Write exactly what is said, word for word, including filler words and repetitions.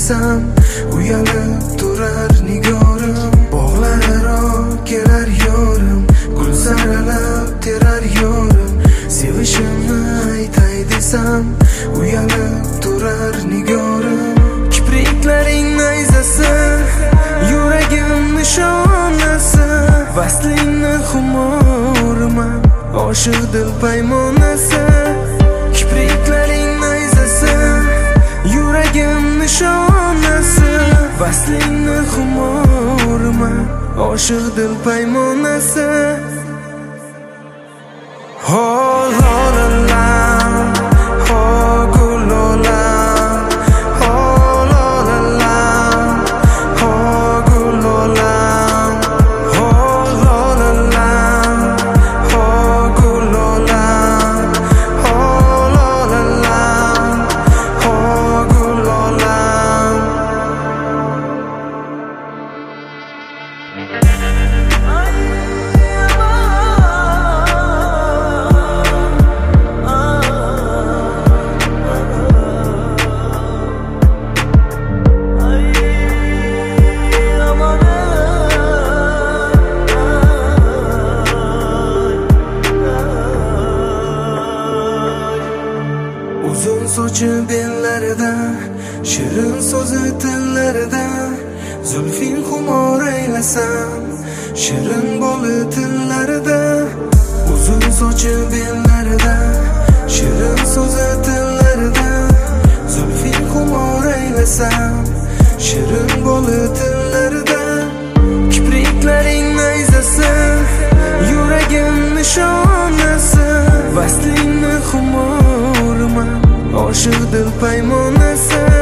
desam uyalib turar nigorim. Bog'lararo kelar yorim, gul saralab terar yorim. Sevishimni aytay desam uyalib turar nigorim. Kipriklaring nayzasi, yuragim nishonasi, vaslingni xumoriman, oshiq dil paymonasi. Kipriklaring nayzasi, yuragim nishonasi, vaslingni xumoriman, oshiq dil paymonasi. Ho la la la, ho gulola, ho la la la, ho gulola, ho la la la, ho gulola, ho la la la, ho gulola. Uzun sochi bellarida, shirin so'zi tillarida, zulfing xumor aylasam, shirin bo'li tillarida. Uzun sochi bellarida, shirin so'zi tillarida, zulfing xumor aylasam, shirin bo'li tillarida. Kipriklaring nayzasi, yuragim nishonasi, vaslingni xumoriman, oshiq dil paymonasi.